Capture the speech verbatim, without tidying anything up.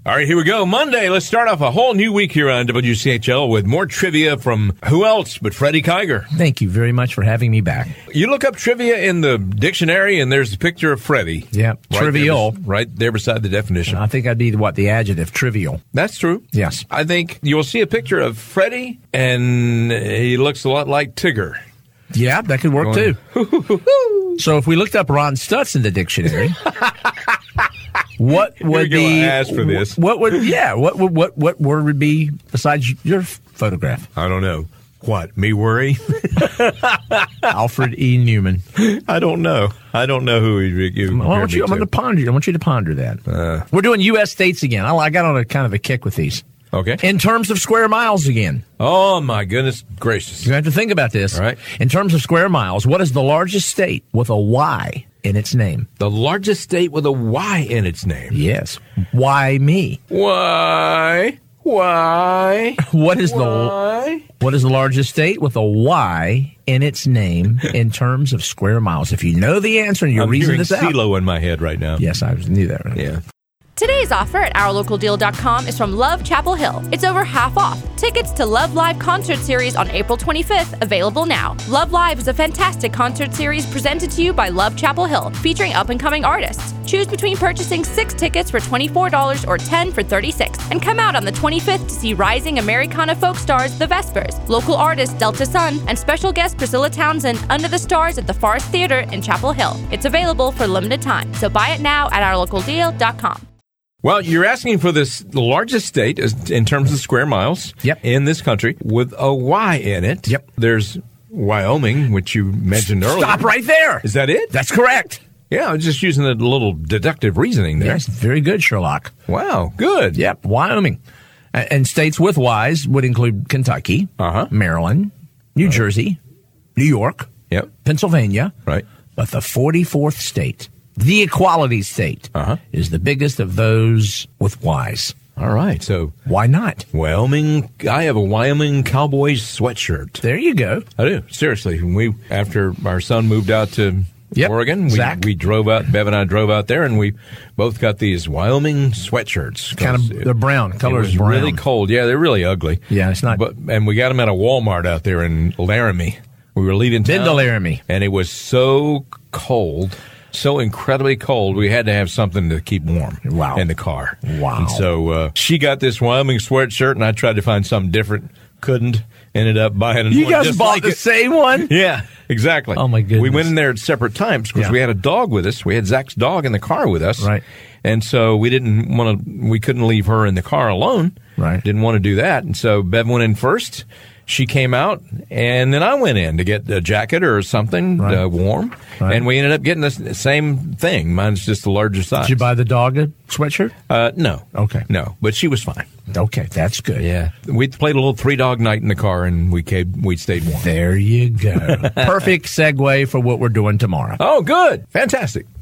All right, here we go. Monday, let's start off a whole new week here on W C H L with more trivia from who else but Freddie Kiger. Thank you very much for having me back. You look up trivia in the dictionary, and there's a picture of Freddie. Yeah, right trivial. There, right there beside the definition. I think I'd be, what, the adjective, trivial. That's true. Yes. I think you'll see a picture of Freddie, and he looks a lot like Tigger. Yeah, that could work, Going, too. So if we looked up Ron Stutz in the dictionary... What would Here we go, be? ask for this. What would? Yeah. What would? What? What word would be besides your photograph? I don't know. What? Me worry? Alfred E. Newman. I don't know. I don't know who he. you I want you. I'm going to ponder. I want you to ponder that. Uh, We're doing U S states again. I, I got on a kind of a kick with these. Okay. In terms of square miles again. Oh my goodness gracious! You have to think about this. All right. In terms of square miles, what is the largest state with a Y in its name? The largest state with a Y in its name. Yes. Why me? Why? Why? What is Why? the what is the largest state with a Y in its name in terms of square miles? If you know the answer and you're I'm reasoning hearing this out. CeeLo in my head right now. Yes, I knew that. Right? Yeah. Today's offer at our local deal dot com is from Love Chapel Hill. It's over half off. Tickets to Love Live concert series on April twenty-fifth, available now. Love Live is a fantastic concert series presented to you by Love Chapel Hill, featuring up-and-coming artists. Choose between purchasing six tickets for twenty-four dollars or ten for thirty-six dollars. And come out on the twenty-fifth to see rising Americana folk stars The Vespers, local artist Delta Sun, and special guest Priscilla Townsend under the stars at the Forest Theater in Chapel Hill. It's available for limited time, so buy it now at our local deal dot com. Well, you're asking for this the largest state is- in terms of square miles Yep. in this country with a Y in it. Yep. There's Wyoming, which you mentioned earlier. Stop right there. Is that it? That's correct. Yeah, I was just using a little deductive reasoning there. Yes, very good, Sherlock. Wow, good. Yep, Wyoming. A- And states with Ys would include Kentucky, Uh-huh. Maryland, New Jersey, New York, Yep. Pennsylvania. Right. But the forty-fourth state, the equality state, Uh-huh. is the biggest of those with Ys. All right. So Why not? Wyoming, I have a Wyoming Cowboys sweatshirt. There you go. I do. Seriously. When we, after our son moved out to Yep. Oregon, we, Zach. we drove out, Bev and I drove out there, and we both got these Wyoming sweatshirts. Kind of, It- they're brown. Color it was is brown. really cold. Yeah, they're really ugly. Yeah, it's not- But and we got them at a Walmart out there in Laramie. We were leaving town. Been to Laramie. And it was so cold, so incredibly cold, we had to have something to keep warm Wow. in the car. Wow. And so uh, she got this Wyoming sweatshirt, and I tried to find something different. Couldn't. Ended up buying You one guys just bought like the it. same one? Yeah, exactly. Oh, my goodness. We went in there at separate times because Yeah. we had a dog with us. We had Zach's dog in the car with us. Right. And so we didn't want to, we couldn't leave her in the car alone. Right. Didn't want to do that. And so Bev went in first. She came out, and then I went in to get a jacket or something Right. uh, warm. Right. And we ended up getting the s- same thing. Mine's just the larger size. Did you buy the dog a sweatshirt? Uh, no. Okay. No, but she was fine. Okay, that's good. Yeah. We played a little three dog night in the car, and we came, we stayed warm. There you go. Perfect segue for what we're doing tomorrow. Oh, good. Fantastic.